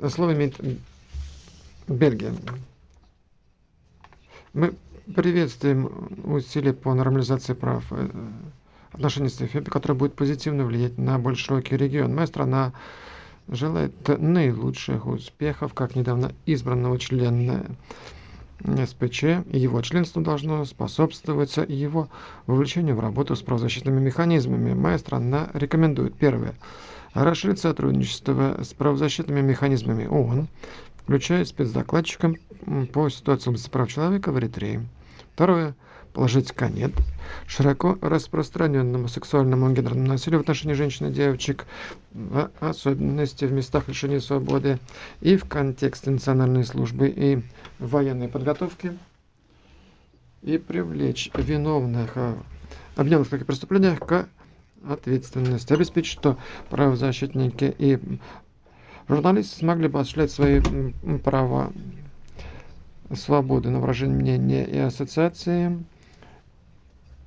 Слово имеет Бельгия. Мы приветствуем усилия по нормализации прав отношений с Эфиопией, которые будут позитивно влиять на более широкий регион. Моя страна желает наилучших успехов, как недавно избранного члена СПЧ. Его членство должно способствовать его вовлечению в работу с правозащитными механизмами. Моя страна рекомендует: первое, расширить сотрудничество с правозащитными механизмами ООН, включая спецдокладчиком по ситуации в области прав человека в Эритрее. Второе, положить конец широко распространенному сексуальному и гендерному насилию в отношении женщин и девочек, в особенности в местах лишения свободы и в контексте национальной службы и военной подготовки, и привлечь виновных обвиненных в таких преступлениях к ответственности, обеспечить, что правозащитники и журналисты смогли бы осуществлять свои права свободы на выражение мнения и ассоциации,